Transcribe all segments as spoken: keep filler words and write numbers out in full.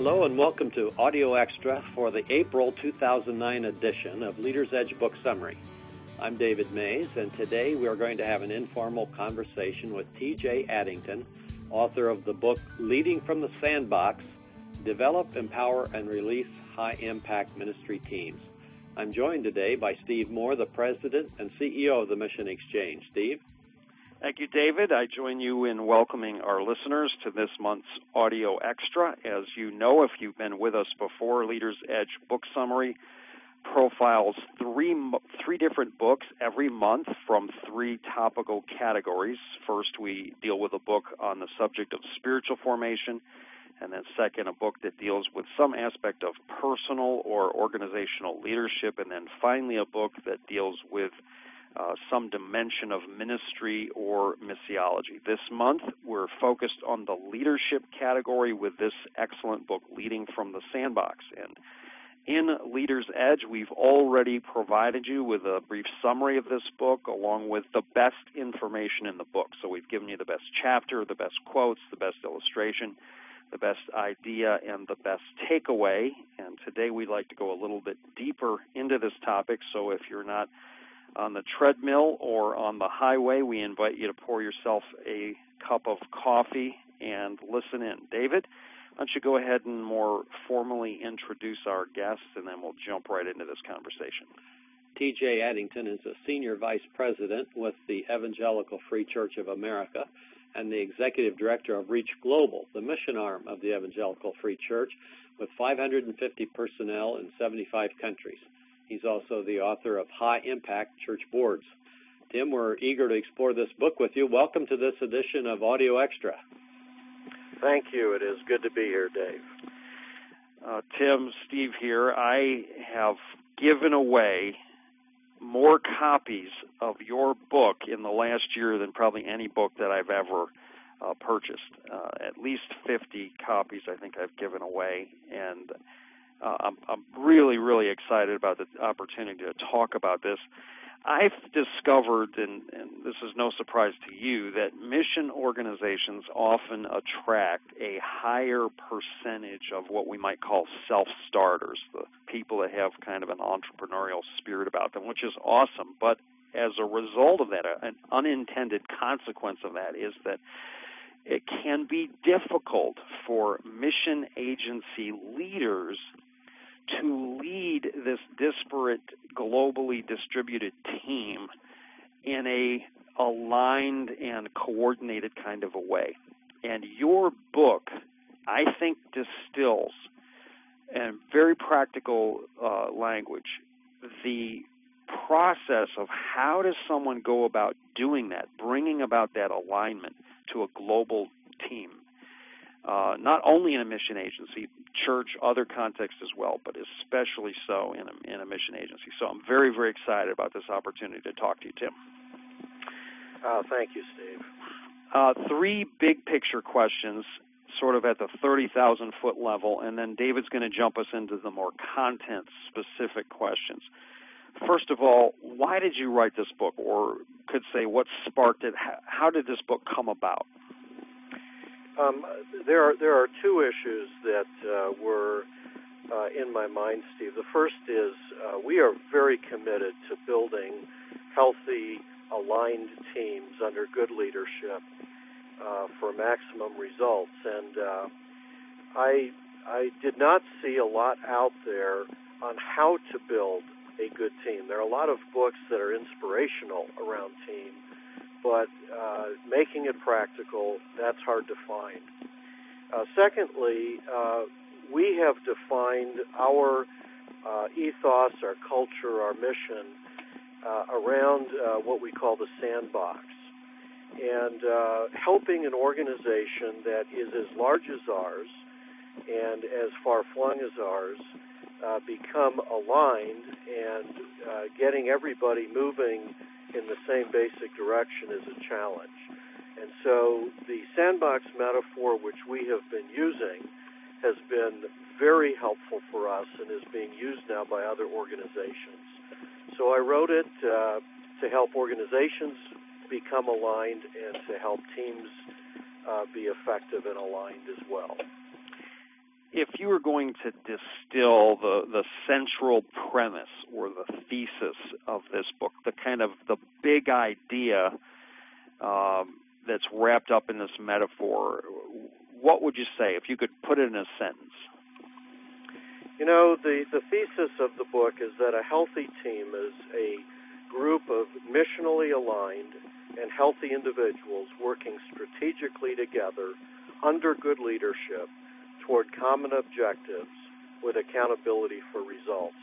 Hello and welcome to Audio Extra for the April two thousand nine edition of Leader's Edge Book Summary. I'm David Mays, and today we are going to have an informal conversation with T J Addington, author of the book Leading from the Sandbox, Develop, Empower, and Release High-Impact Ministry Teams. I'm joined today by Steve Moore, the President and C E O of the Mission Exchange. Steve? Thank you, David. I join you in welcoming our listeners to this month's Audio Extra. As you know, if you've been with us before, Leader's Edge Book Summary profiles three three different books every month from three topical categories. First, we deal with a book on the subject of spiritual formation, and then second, a book that deals with some aspect of personal or organizational leadership, and then finally a book that deals with Uh, some dimension of ministry or missiology. This month, we're focused on the leadership category with this excellent book, Leading from the Sandbox. And in Leader's Edge, we've already provided you with a brief summary of this book, along with the best information in the book. So we've given you the best chapter, the best quotes, the best illustration, the best idea, and the best takeaway. And today, we'd like to go a little bit deeper into this topic. So if you're not on the treadmill or on the highway, we invite you to pour yourself a cup of coffee and listen in. David, why don't you go ahead and more formally introduce our guests, and then we'll jump right into this conversation. T J Addington is a Senior Vice President with the Evangelical Free Church of America and the Executive Director of Reach Global, the mission arm of the Evangelical Free Church, with five hundred fifty personnel in seventy-five countries. He's also the author of High Impact Church Boards. Tim, we're eager to explore this book with you. Welcome to this edition of Audio Extra. Thank you. It is good to be here, Dave. Uh, Tim, Steve here. I have given away more copies of your book in the last year than probably any book that I've ever uh, purchased. Uh, at least fifty copies I think I've given away, and Uh, I'm, I'm really, really excited about the opportunity to talk about this. I've discovered, and, and this is no surprise to you, that mission organizations often attract a higher percentage of what we might call self-starters, the people that have kind of an entrepreneurial spirit about them, which is awesome. But as a result of that, an unintended consequence of that is that it can be difficult for mission agency leaders to lead this disparate, globally distributed team in a aligned and coordinated kind of a way. And your book, I think, distills in very practical uh, language the process of how does someone go about doing that, bringing about that alignment to a global team. Uh, not only in a mission agency, church, other contexts as well, but especially so in a, in a mission agency. So I'm very, very excited about this opportunity to talk to you, Tim. Uh, thank you, Steve. Uh, three big picture questions, sort of at the thirty thousand foot level, and then David's going to jump us into the more content-specific questions. First of all, why did you write this book, or could say what sparked it? How did this book come about? Um, there are there are two issues that uh, were uh, in my mind, Steve. The first is uh, we are very committed to building healthy, aligned teams under good leadership uh, for maximum results. And uh, I I did not see a lot out there on how to build a good team. There are a lot of books that are inspirational around team, but uh, making it practical, that's hard to find. Uh, secondly, uh, we have defined our uh, ethos, our culture, our mission uh, around uh, what we call the sandbox. And uh, helping an organization that is as large as ours and as far-flung as ours uh, become aligned and uh, getting everybody moving in the same basic direction is a challenge. And so the sandbox metaphor, which we have been using, has been very helpful for us and is being used now by other organizations. So I wrote it uh, to help organizations become aligned and to help teams uh, be effective and aligned as well. if you were going to distill the, the central premise or the thesis of this book, the kind of the big idea um, that's wrapped up in this metaphor, what would you say if you could put it in a sentence? You know, the, the thesis of the book is that a healthy team is a group of missionally aligned and healthy individuals working strategically together under good leadership toward common objectives with accountability for results.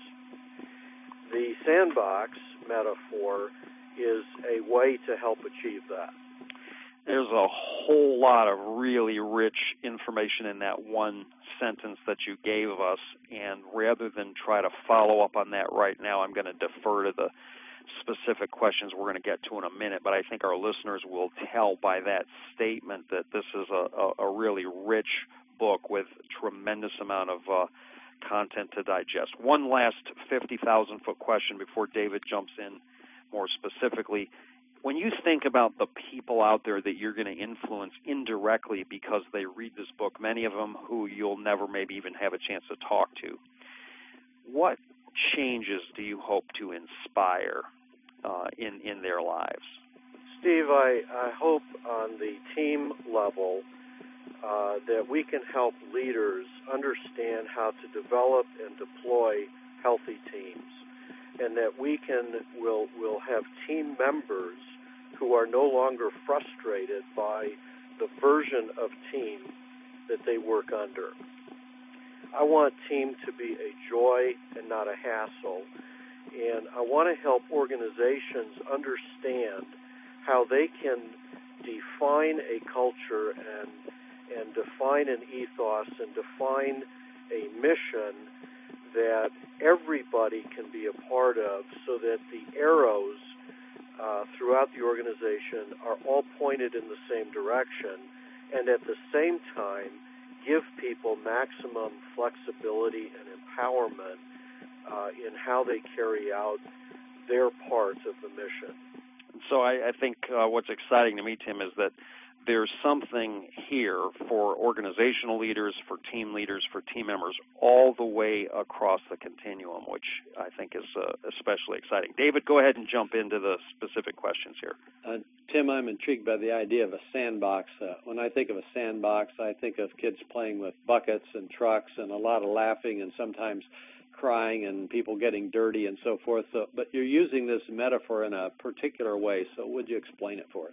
The sandbox metaphor is a way to help achieve that. There's a whole lot of really rich information in that one sentence that you gave us, and rather than try to follow up on that right now, I'm going to defer to the specific questions we're going to get to in a minute, but I think our listeners will tell by that statement that this is a, a, a really rich book with tremendous amount of uh, content to digest. One last fifty thousand foot question before David jumps in more specifically. When you think about the people out there that you're going to influence indirectly because they read this book, many of them who you'll never maybe even have a chance to talk to, what changes do you hope to inspire uh, in, in their lives? Steve, I, I hope on the team level uh, that we can help leaders understand how to develop and deploy healthy teams, and that we can will will have team members who are no longer frustrated by the version of team that they work under. I want team to be a joy and not a hassle, and I want to help organizations understand how they can define a culture and and define an ethos and define a mission that everybody can be a part of, so that the arrows uh, throughout the organization are all pointed in the same direction, and at the same time give people maximum flexibility and empowerment uh, in how they carry out their part of the mission. So I, I think uh, what's exciting to me, Tim, is that there's something here for organizational leaders, for team leaders, for team members, all the way across the continuum, which I think is uh, especially exciting. David, go ahead and jump into the specific questions here. Uh, Tim, I'm intrigued by the idea of a sandbox. Uh, when I think of a sandbox, I think of kids playing with buckets and trucks and a lot of laughing and sometimes crying and people getting dirty and so forth. So, but you're using this metaphor in a particular way, so would you explain it for us?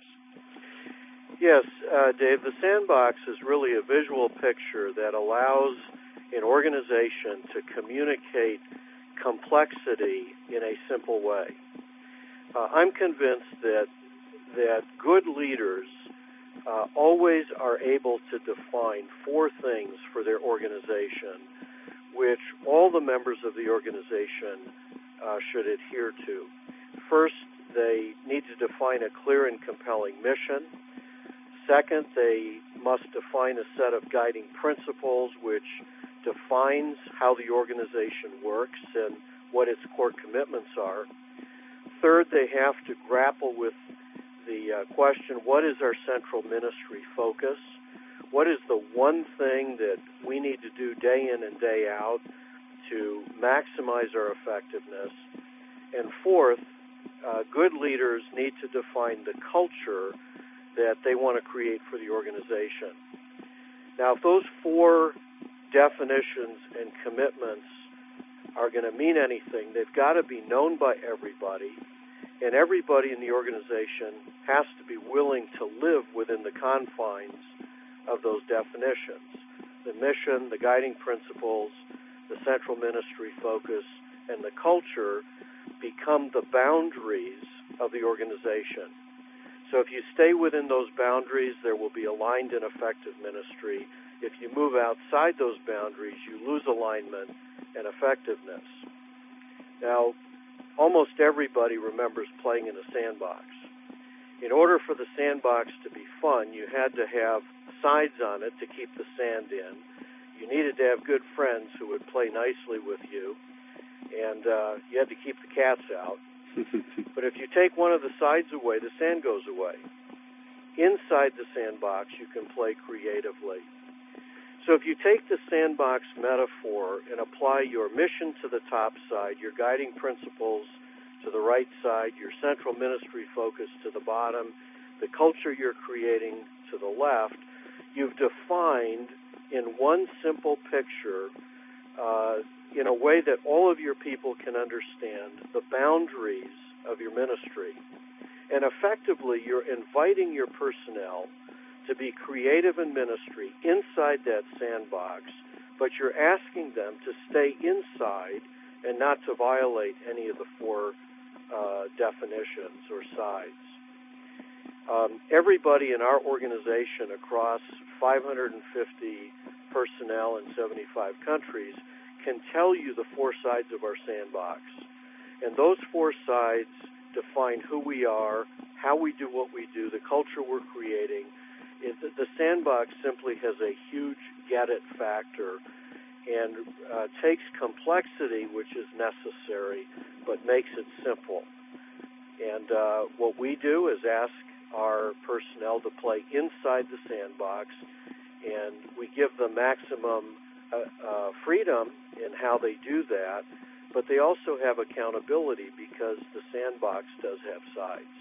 Yes, uh, Dave, the sandbox is really a visual picture that allows an organization to communicate complexity in a simple way. Uh, I'm convinced that that good leaders uh, always are able to define four things for their organization, which all the members of the organization uh, should adhere to. First, they need to define a clear and compelling mission. Second, they must define a set of guiding principles which defines how the organization works and what its core commitments are. Third, they have to grapple with the uh, question, what is our central ministry focus? What is the one thing that we need to do day in and day out to maximize our effectiveness? And fourth, uh, good leaders need to define the culture that they want to create for the organization. Now, if those four definitions and commitments are going to mean anything, they've got to be known by everybody, and everybody in the organization has to be willing to live within the confines of those definitions. The mission, the guiding principles, the central ministry focus, and the culture become the boundaries of the organization. So if you stay within those boundaries, there will be aligned and effective ministry. If you move outside those boundaries, you lose alignment and effectiveness. Now, almost everybody remembers playing in a sandbox. In order for the sandbox to be fun, you had to have sides on it to keep the sand in. You needed to have good friends who would play nicely with you, and uh, you had to keep the cats out. But if you take one of the sides away, the sand goes away. Inside the sandbox, you can play creatively. So if you take the sandbox metaphor and apply your mission to the top side, your guiding principles to the right side, your central ministry focus to the bottom, the culture you're creating to the left, you've defined in one simple picture, uh, in a way that all of your people can understand, the boundaries of your ministry. And effectively, you're inviting your personnel to be creative in ministry inside that sandbox, but you're asking them to stay inside and not to violate any of the four uh, definitions or sides. Um, everybody in our organization across five hundred fifty personnel in seventy-five countries can tell you the four sides of our sandbox. And those four sides define who we are, how we do what we do, the culture we're creating. It, the sandbox simply has a huge get-it factor and uh, takes complexity, which is necessary, but makes it simple. And uh, what we do is ask our personnel to play inside the sandbox, and we give them maximum uh, uh, freedom in how they do that, but they also have accountability because the sandbox does have sides.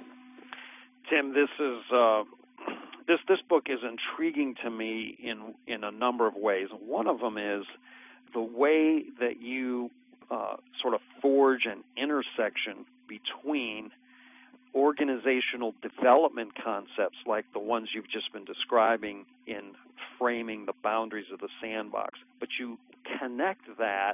Tim, this is uh, this this book is intriguing to me in in a number of ways. One of them is the way that you uh, sort of forge an intersection between organizational development concepts like the ones you've just been describing in framing the boundaries of the sandbox, but you connect that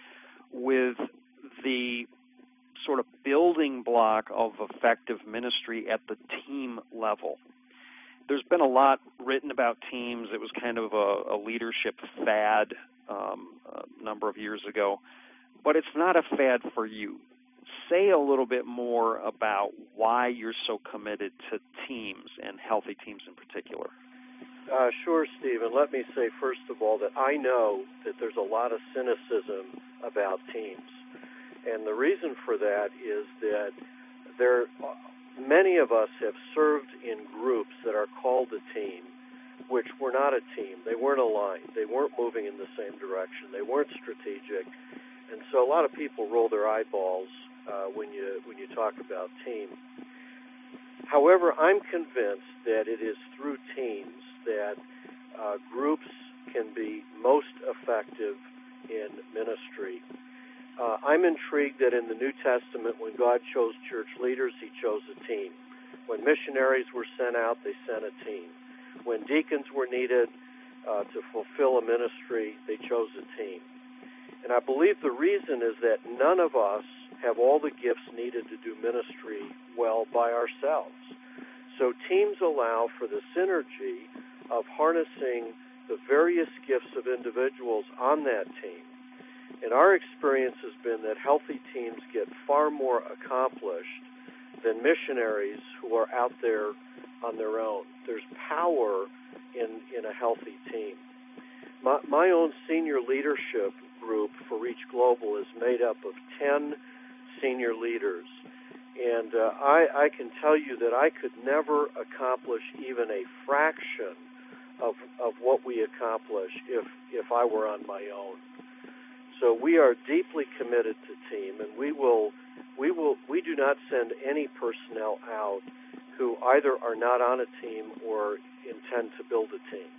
with the sort of building block of effective ministry at the team level. There's been a lot written about teams. It was kind of a, a leadership fad um, a number of years ago, but it's not a fad for you. Say a little bit more about why you're so committed to teams and healthy teams in particular. Uh, sure, Stephen. Let me say, first of all, that I know that there's a lot of cynicism about teams. And the reason for that is that there, many of us have served in groups that are called a team, which were not a team. They weren't aligned. They weren't moving in the same direction. They weren't strategic. And so a lot of people roll their eyeballs uh, when you when you talk about team. However, I'm convinced that it is through teams that uh, groups can be most effective in ministry. Uh, I'm intrigued that in the New Testament, when God chose church leaders, he chose a team. When missionaries were sent out, they sent a team. When deacons were needed uh, to fulfill a ministry, they chose a team. And I believe the reason is that none of us have all the gifts needed to do ministry well by ourselves. So teams allow for the synergy of harnessing the various gifts of individuals on that team. And our experience has been that healthy teams get far more accomplished than missionaries who are out there on their own. There's power in, in a healthy team. My, my own senior leadership group for Reach Global is made up of ten senior leaders. And uh, I, I can tell you that I could never accomplish even a fraction of, of what we accomplish if, if I were on my own. So we are deeply committed to team, and we will, we will, we do not send any personnel out who either are not on a team or intend to build a team.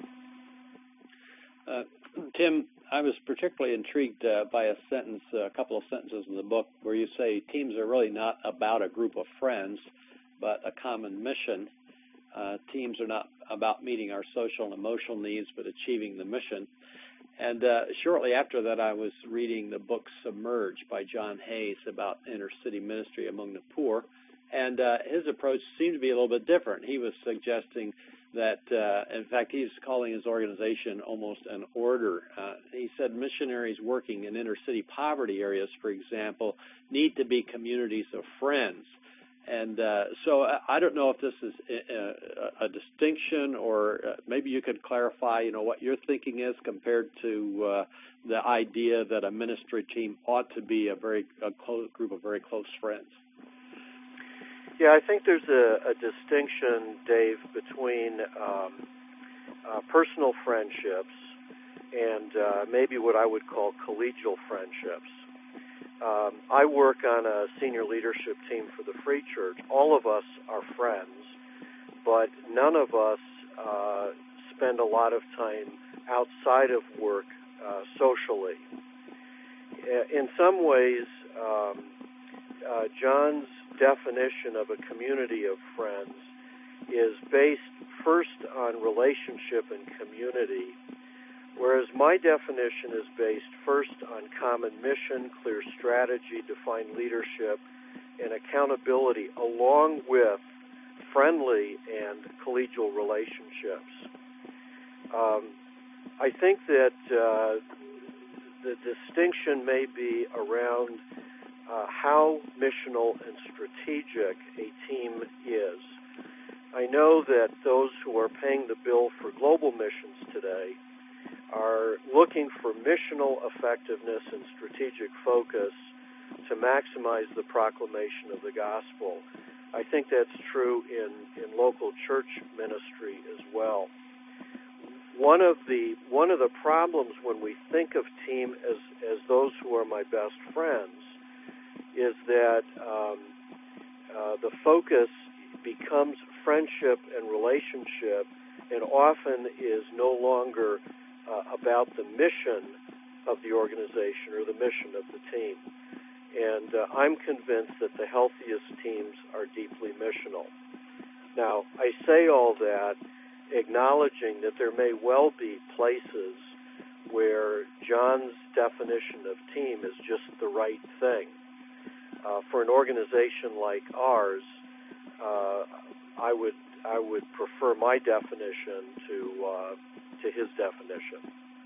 Uh, Tim, I was particularly intrigued uh, by a sentence, uh, a couple of sentences in the book where you say teams are really not about a group of friends, but a common mission. Uh, teams are not about meeting our social and emotional needs, but achieving the mission. And uh, shortly after that, I was reading the book Submerge by John Hayes about inner-city ministry among the poor, and uh, his approach seemed to be a little bit different. He was suggesting that, uh, in fact, he's calling his organization almost an order. Uh, he said missionaries working in inner-city poverty areas, for example, need to be communities of friends. And uh, so I don't know if this is a, a, a distinction, or uh, maybe you could clarify, you know, what your thinking is compared to uh, the idea that a ministry team ought to be a very a close group of very close friends. Yeah, I think there's a, a distinction, Dave, between um, uh, personal friendships and uh, maybe what I would call collegial friendships. Um, I work on a senior leadership team for the Free Church. All of us are friends, but none of us uh, spend a lot of time outside of work uh, socially. In some ways, um, uh, John's definition of a community of friends is based first on relationship and community, whereas my definition is based first on common mission, clear strategy, defined leadership, and accountability, along with friendly and collegial relationships. Um, I think that uh, the distinction may be around uh, how missional and strategic a team is. I know that those who are paying the bill for global missions today are looking for missional effectiveness and strategic focus to maximize the proclamation of the gospel. I think that's true in, in local church ministry as well. One of the one of the problems when we think of team as, as those who are my best friends is that um, uh, the focus becomes friendship and relationship, and often is no longer uh, about the mission of the organization or the mission of the team. And uh, I'm convinced that the healthiest teams are deeply missional. Now, I say all that acknowledging that there may well be places where John's definition of team is just the right thing. Uh, for an organization like ours, uh, I would I would prefer my definition to uh, to his definition.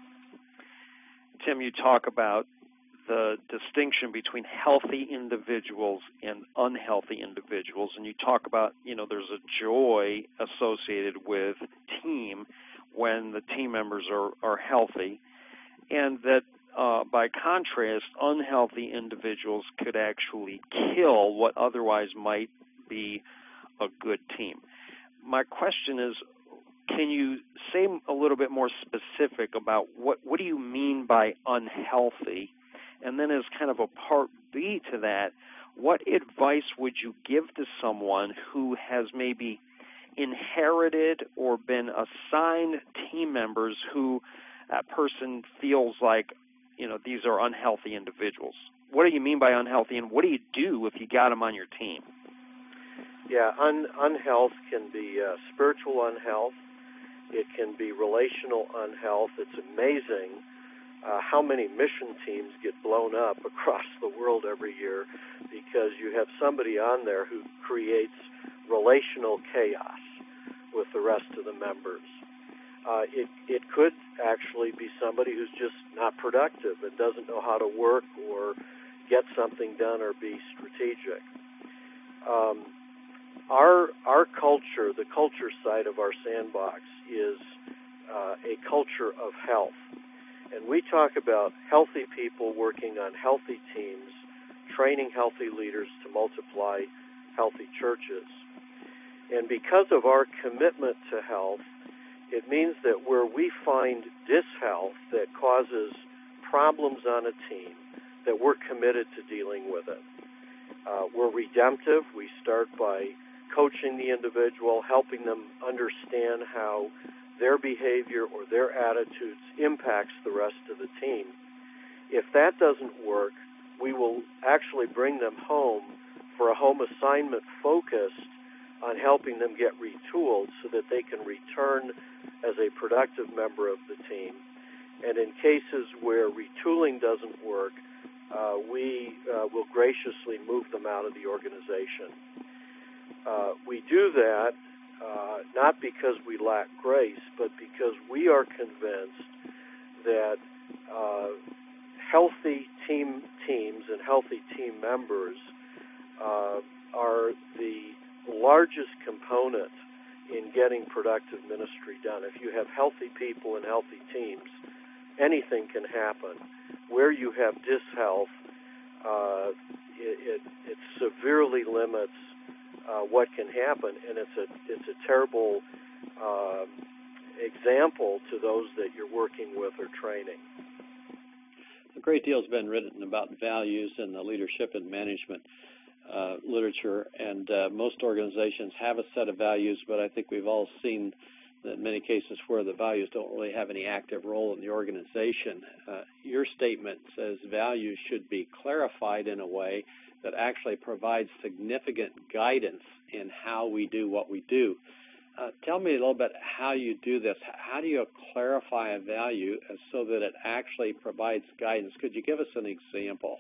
Tim, you talk about the distinction between healthy individuals and unhealthy individuals, and you talk about, you know, there's a joy associated with team when the team members are, are healthy, and that uh, by contrast, unhealthy individuals could actually kill what otherwise might be a good team. My question is, can you say a little bit more specific about what, what do you mean by unhealthy? And then as kind of a part B to that, what advice would you give to someone who has maybe inherited or been assigned team members who that person feels like, you know, these are unhealthy individuals? What do you mean by unhealthy, and what do you do if you got them on your team? Yeah, un- unhealth can be uh, spiritual unhealth. It can be relational unhealth. It's amazing Uh, how many mission teams get blown up across the world every year because you have somebody on there who creates relational chaos with the rest of the members. Uh, it, it could actually be somebody who's just not productive and doesn't know how to work or get something done or be strategic. Um, our, our culture, the culture side of our sandbox, is uh, a culture of health. And we talk about healthy people working on healthy teams, training healthy leaders to multiply healthy churches. And because of our commitment to health, it means that where we find dishealth that causes problems on a team, that we're committed to dealing with it. Uh, we're redemptive. We start by coaching the individual, helping them understand how their behavior or their attitudes impacts the rest of the team. If that doesn't work, we will actually bring them home for a home assignment focused on helping them get retooled so that they can return as a productive member of the team. And in cases where retooling doesn't work, uh, we uh, will graciously move them out of the organization. Uh, we do that Uh, not because we lack grace, but because we are convinced that uh, healthy team teams and healthy team members uh, are the largest component in getting productive ministry done. If you have healthy people and healthy teams, anything can happen. Where you have dishealth, uh, it, it, it severely limits Uh, what can happen, and it's a it's a terrible uh, example to those that you're working with or training. A great deal has been written about values in the leadership and management uh, literature, and uh, most organizations have a set of values, but I think we've all seen in many cases where the values don't really have any active role in the organization. Uh, your statement says values should be clarified in a way that actually provides significant guidance in how we do what we do. Uh, tell me a little bit how you do this. How do you clarify a value so that it actually provides guidance? Could you give us an example?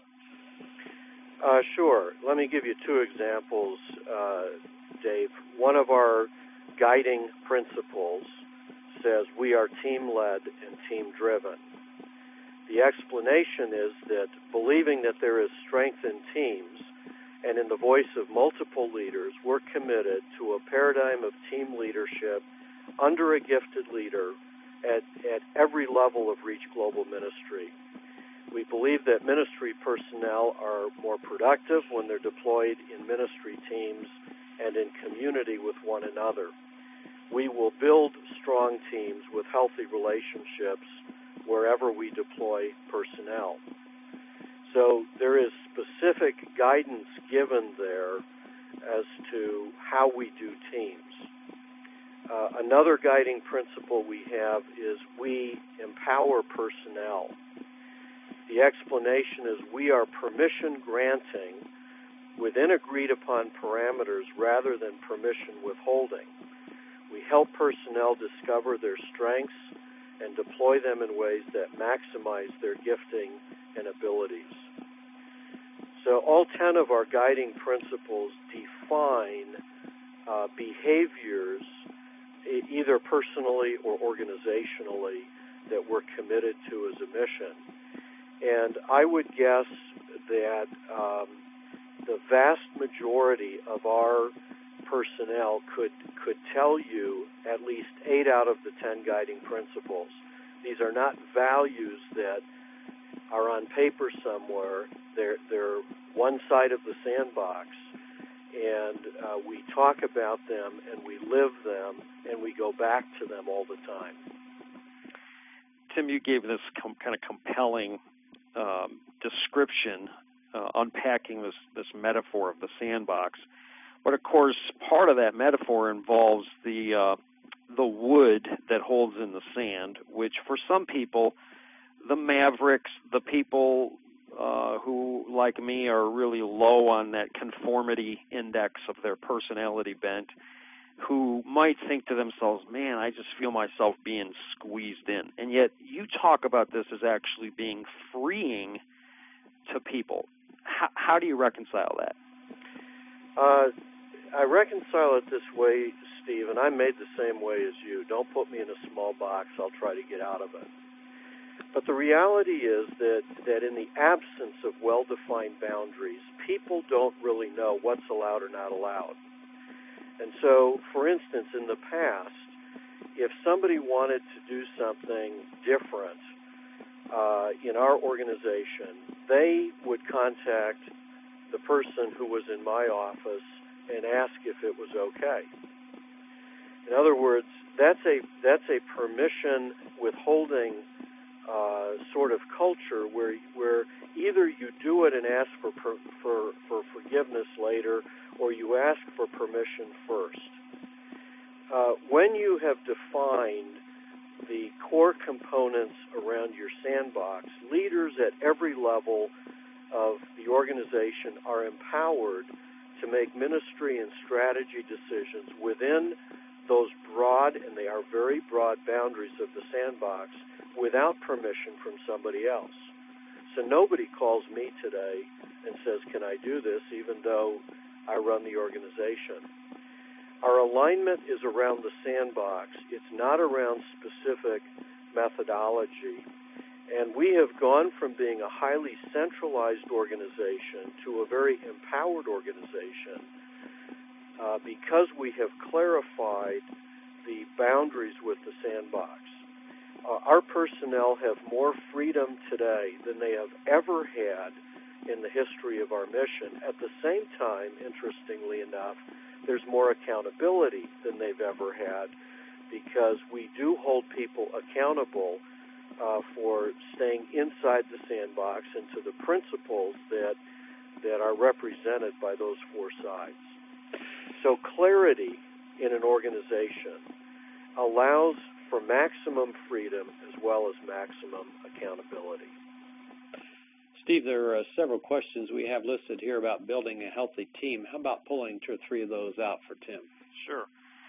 Uh, sure. Let me give you two examples, uh, Dave. One of our guiding principles says we are team-led and team-driven. The explanation is that believing that there is strength in teams and in the voice of multiple leaders, we're committed to a paradigm of team leadership under a gifted leader at, at every level of Reach Global Ministry. We believe that ministry personnel are more productive when they're deployed in ministry teams and in community with one another. We will build strong teams with healthy relationships wherever we deploy personnel. So there is specific guidance given there as to how we do teams. Uh, another guiding principle we have is we empower personnel. The explanation is we are permission granting within agreed upon parameters rather than permission withholding. We help personnel discover their strengths and deploy them in ways that maximize their gifting and abilities. So all ten of our guiding principles define uh, behaviors, e- either personally or organizationally, that we're committed to as a mission. And I would guess that um, the vast majority of our personnel could could tell you at least eight out of the ten guiding principles. These are not values that are on paper somewhere. They're they're one side of the sandbox, and uh, we talk about them and we live them and we go back to them all the time. Tim, you gave this com- kind of compelling um, description, uh, unpacking this this metaphor of the sandbox. But of course, part of that metaphor involves the uh, the wood that holds in the sand, which for some people, the mavericks, the people uh, who, like me, are really low on that conformity index of their personality bent, who might think to themselves, man, I just feel myself being squeezed in. And yet you talk about this as actually being freeing to people. How, how do you reconcile that? Uh, I reconcile it this way, Steve, and I'm made the same way as you. Don't put me in a small box. I'll try to get out of it. But the reality is that, that in the absence of well-defined boundaries, people don't really know what's allowed or not allowed. And so, for instance, in the past, if somebody wanted to do something different uh, in our organization, they would contact the person who was in my office and ask if it was okay. In other words, that's a that's a permission withholding uh, sort of culture where where either you do it and ask for per, for for forgiveness later, or you ask for permission first. Uh, when you have defined the core components around your sandbox, leaders at every level of the organization are empowered to make ministry and strategy decisions within those broad, and they are very broad, boundaries of the sandbox without permission from somebody else. So nobody calls me today and says, can I do this, even though I run the organization. Our alignment is around the sandbox. It's not around specific methodology. And we have gone from being a highly centralized organization to a very empowered organization uh, because we have clarified the boundaries with the sandbox. Uh, our personnel have more freedom today than they have ever had in the history of our mission. At the same time, interestingly enough, there's more accountability than they've ever had, because we do hold people accountable uh, for staying inside the sandbox and to the principles that that are represented by those four sides. So clarity in an organization allows for maximum freedom as well as maximum accountability. Steve, there are several questions we have listed here about building a healthy team. How about pulling two or three of those out for Tim? Sure.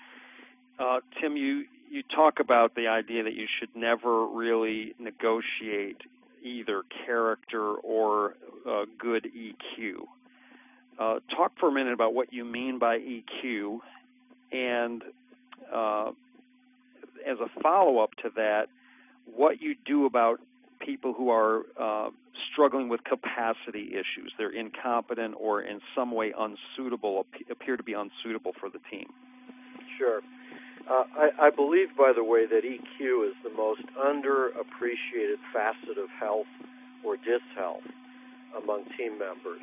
Uh, Tim, you, you talk about the idea that you should never really negotiate either character or uh, good E Q. Uh, talk for a minute about what you mean by E Q, and uh, as a follow-up to that, what you do about people who are uh, struggling with capacity issues. They're incompetent or in some way unsuitable, appear to be unsuitable for the team. Sure. Uh, I, I believe, by the way, that E Q is the most underappreciated facet of health or dishealth among team members.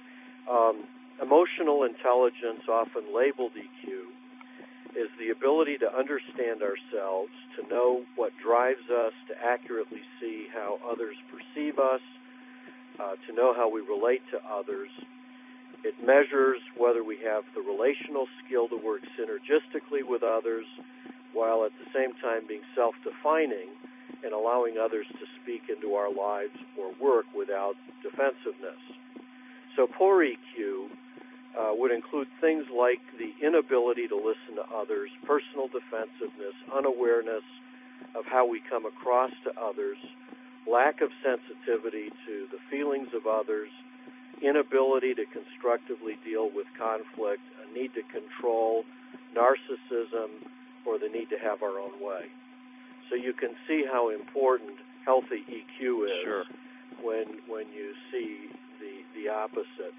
Um, emotional intelligence, often labeled E Q, is the ability to understand ourselves, to know what drives us, to accurately see how others perceive us, uh, to know how we relate to others. It measures whether we have the relational skill to work synergistically with others, while at the same time being self-defining and allowing others to speak into our lives or work without defensiveness. So poor E Q uh, would include things like the inability to listen to others, personal defensiveness, unawareness of how we come across to others, lack of sensitivity to the feelings of others, inability to constructively deal with conflict, a need to control, narcissism, or the need to have our own way. So you can see how important healthy E Q is sure. when when you see the the opposite.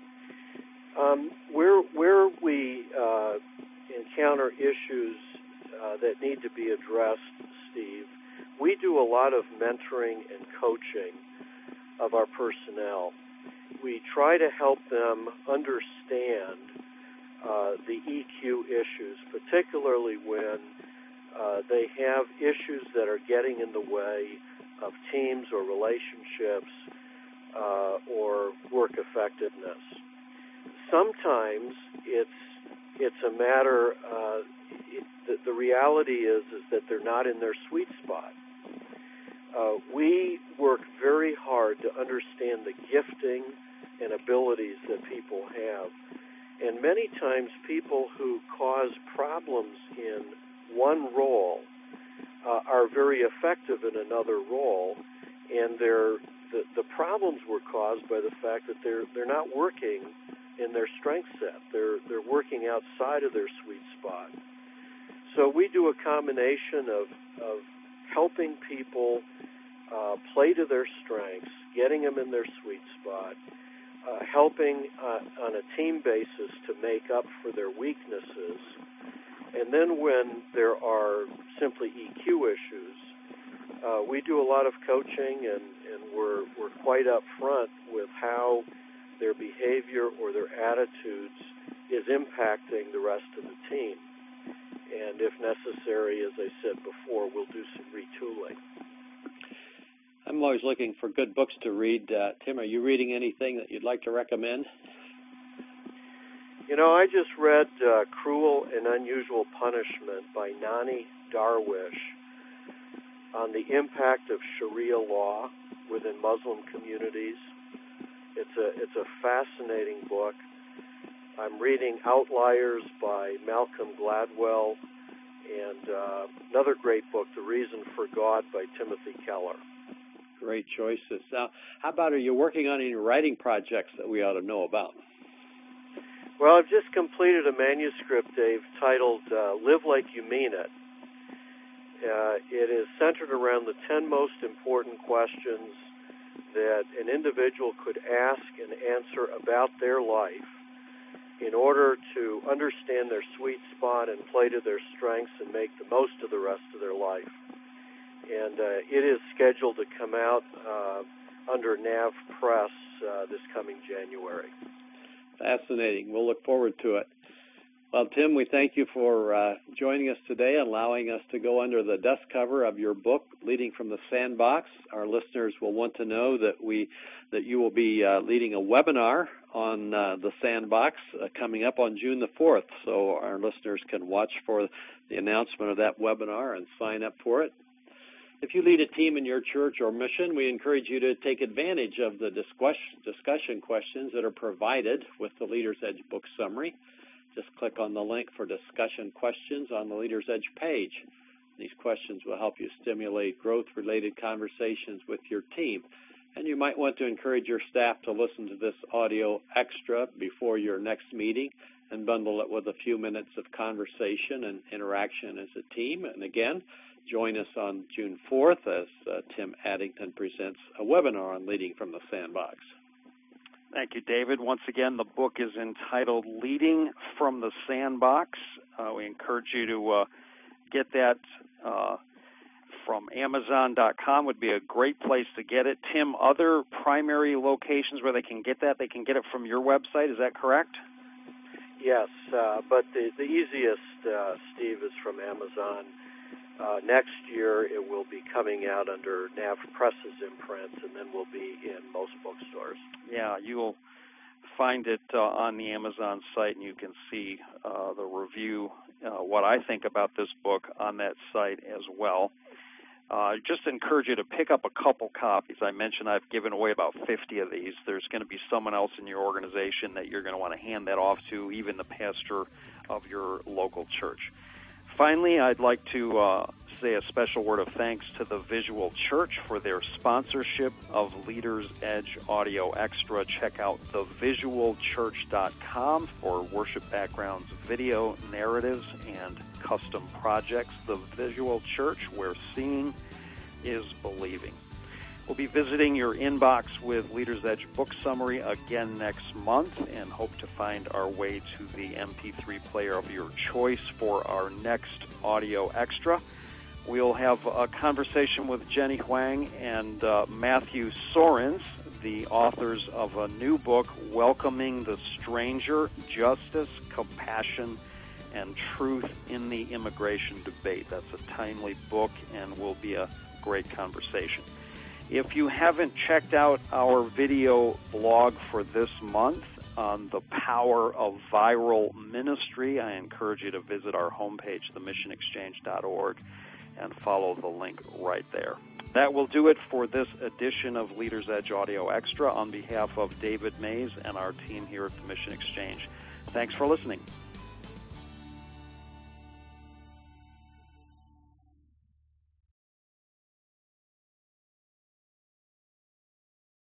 Um, where where we uh, encounter issues uh, that need to be addressed, Steve, we do a lot of mentoring and coaching of our personnel. We try to help them understand uh, the E Q issues, particularly when uh, they have issues that are getting in the way of teams or relationships uh, or work effectiveness. Sometimes it's it's a matter. Uh, it, the, the reality is is that they're not in their sweet spot. Uh, we work very hard to understand the gifting and abilities that people have. And many times people who cause problems in one role uh, are very effective in another role, and they're, the, the problems were caused by the fact that they're they're not working in their strength set. They're they're working outside of their sweet spot. So we do a combination of, of helping people uh, play to their strengths, getting them in their sweet spot, Uh, helping uh, on a team basis to make up for their weaknesses. And then when there are simply E Q issues, uh, we do a lot of coaching, and, and we're, we're quite upfront with how their behavior or their attitudes is impacting the rest of the team. And if necessary, as I said before, we'll do some retooling. I'm always looking for good books to read. Uh, Tim, are you reading anything that you'd like to recommend? You know, I just read uh, Cruel and Unusual Punishment by Nani Darwish on the impact of Sharia law within Muslim communities. It's a, it's a fascinating book. I'm reading Outliers by Malcolm Gladwell, and uh, another great book, The Reason for God by Timothy Keller. Great choices. Now, how about, are you working on any writing projects that we ought to know about? Well, I've just completed a manuscript, Dave, titled uh, Live Like You Mean It. Uh, it is centered around the ten most important questions that an individual could ask and answer about their life in order to understand their sweet spot and play to their strengths and make the most of the rest of their life. And uh, it is scheduled to come out uh, under Nav Press uh, this coming January. Fascinating. We'll look forward to it. Well, Tim, we thank you for uh, joining us today, allowing us to go under the dust cover of your book, Leading from the Sandbox. Our listeners will want to know that we that you will be uh, leading a webinar on uh, the Sandbox uh, coming up on June the fourth, so our listeners can watch for the announcement of that webinar and sign up for it. If you lead a team in your church or mission, we encourage you to take advantage of the discussion questions that are provided with the Leader's Edge book summary. Just click on the link for discussion questions on the Leader's Edge page. These questions will help you stimulate growth-related conversations with your team. And you might want to encourage your staff to listen to this audio extra before your next meeting and bundle it with a few minutes of conversation and interaction as a team. And again, join us on June fourth as uh, Tim Addington presents a webinar on Leading from the Sandbox. Thank you, David. Once again, the book is entitled Leading from the Sandbox. Uh, we encourage you to uh, get that uh, from Amazon dot com would be a great place to get it. Tim, other primary locations where they can get that, they can get it from your website. Is that correct? Yes, uh, but the, the easiest, uh, Steve, is from Amazon. Uh, next year, it will be coming out under Nav Press's imprint, and then will be in most bookstores. Yeah, you'll find it uh, on the Amazon site, and you can see uh, the review, uh, what I think about this book on that site as well. Uh, just encourage you to pick up a couple copies. I mentioned I've given away about fifty of these. There's going to be someone else in your organization that you're going to want to hand that off to, even the pastor of your local church. Finally, I'd like to uh, say a special word of thanks to the Visual Church for their sponsorship of Leader's Edge Audio Extra. Check out the visual church dot com for worship backgrounds, video, narratives, and custom projects. The Visual Church, where seeing is believing. We'll be visiting your inbox with Leader's Edge book summary again next month and hope to find our way to the M P three player of your choice for our next audio extra. We'll have a conversation with Jenny Huang and uh, Matthew Sorens, the authors of a new book, Welcoming the Stranger, Justice, Compassion, and Truth in the Immigration Debate. That's a timely book and will be a great conversation. If you haven't checked out our video blog for this month on the power of viral ministry, I encourage you to visit our homepage, the mission exchange dot org, and follow the link right there. That will do it for this edition of Leader's Edge Audio Extra. On behalf of David Mays and our team here at the Mission Exchange, thanks for listening.